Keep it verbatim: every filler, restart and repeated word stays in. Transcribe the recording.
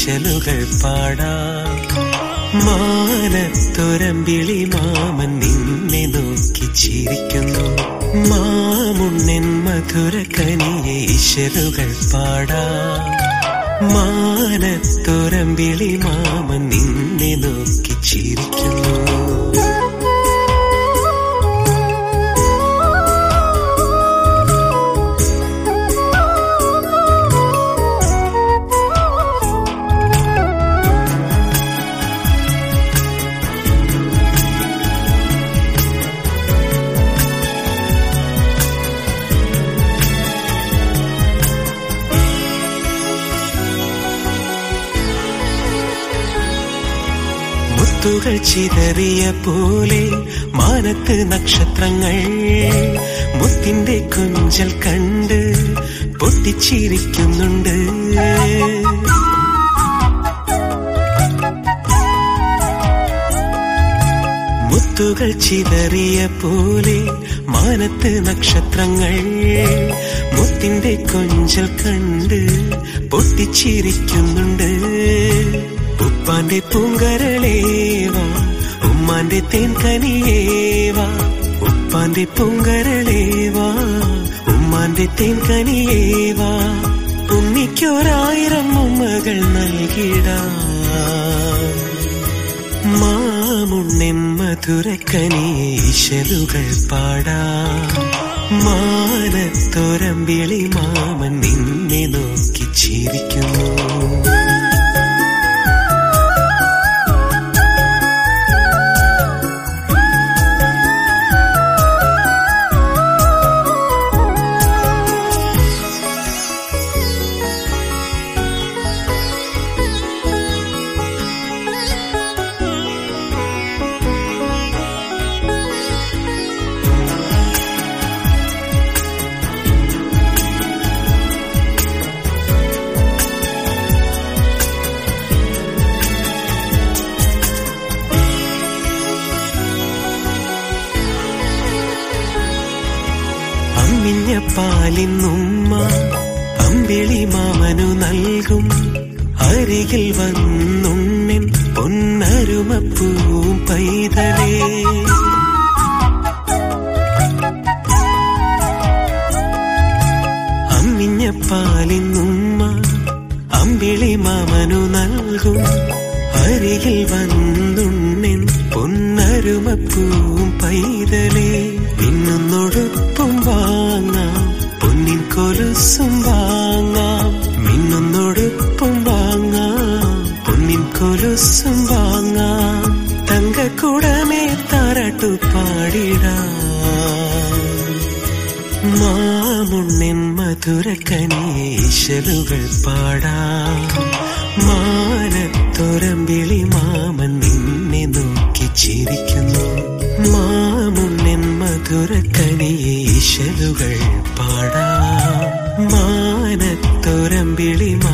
ഈശലുകൾ പാടാം. മാനത്തൊരമ്പിളി മാമൻ നിന്നെ നോക്കി ചിരിക്കുന്നു. മാമുണ്ണൻ മധുര കനിയെ ഈശലുകൾ പാടാം. മാനത്തൊരമ്പിളി മാമൻ നിന്നെ നോക്കി ചിരിക്കുന്നു. മുത്തുകൾ ചിതറിയ പോലെ മാനത്ത് നക്ഷത്രങ്ങൾ മുത്തിന്റെ കൊഞ്ചൽ കണ്ട് പൊട്ടിച്ചിരിക്കുന്നുണ്ട്. മുത്തുകൾ ചിതറിയ പോലെ മാനത്ത് നക്ഷത്രങ്ങൾ മുത്തിന്റെ കൊഞ്ചൽ കണ്ട് പൊട്ടിച്ചിരിക്കുന്നുണ്ട്. ഉപ്പാന്റെ പൂങ്കരളേവാ ഉമ്മാന്റെ തേൻകനിയേവാ. ഉപ്പാന്റെ പൂങ്കരളേവാ ഉമ്മാന്റെ തേൻകനിയേവാ. ഉണ്ണിക്കൊരായിരം ഉമ്മകൾ നൽകിടാം. മാമുണ്ണൻ മധുരക്കനിയെ ഈശലുകൾ പാടാം. മാനത്തൊരമ്പിളി മാമൻ നിന്നെ നോക്കി ചിരിക്കുന്നു. അമ്മിഞ്ഞ പാലിന്നുമ്മ അമ്പിളി മാമനു നൽകും. അരികിൽ വന്നുണ്ണൻ പൊന്നരുമപ്പൂവും പൈതലേ. അമ്മിഞ്ഞ പാലിന്നുമ്മ അമ്പിളി മാമനു നൽകും. അരികിൽ വന്നുണ്ണൻ പൊന്നരുമപ്പൂവും പൈതലേ. മിന്നുന്നൊടുപ്പും വാങ്ങാം പൊന്നിൻ കൊലുസും വാങ്ങാം. മിന്നുന്നൊടുപ്പും വാങ്ങാം പൊന്നിൻ കൊലുസും വാങ്ങാം. തങ്കക്കുടമേ താരാട്ടു പാടിടാം. മാമുണ്ണൻ മധുരക്കനിയെ ഈശലുകൾ പാടാം. മാനത്തൊരമ്പിളി മാമൻ നിന്നെ നോക്കി ചിരിക്കുന്നു. മാമുണ്ണൻ മധുരക്കനിയെ ഈശലുകൾ പാടാം. മാനത്തൊരമ്പിളി